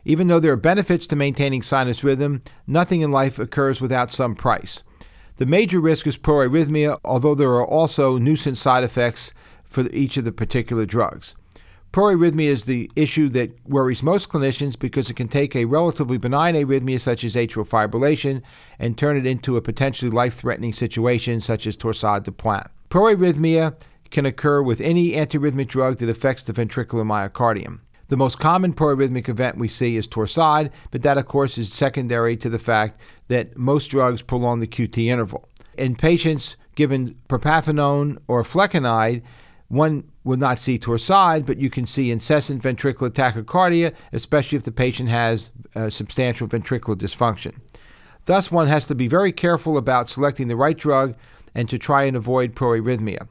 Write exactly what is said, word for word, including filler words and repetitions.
Even though there are benefits to maintaining sinus rhythm, nothing in life occurs without some price. The major risk is proarrhythmia, although there are also nuisance side effects for each of the particular drugs. Proarrhythmia is the issue that worries most clinicians because it can take a relatively benign arrhythmia such as atrial fibrillation and turn it into a potentially life-threatening situation such as torsade de pointes. Proarrhythmia can occur with any antiarrhythmic drug that affects the ventricular myocardium. The most common proarrhythmic event we see is torsade, but that of course is secondary to the fact that most drugs prolong the Q T interval. In patients given propafenone or flecainide, one will not see torsade, but you can see incessant ventricular tachycardia, especially if the patient has uh, substantial ventricular dysfunction. Thus, one has to be very careful about selecting the right drug and to try and avoid proarrhythmia.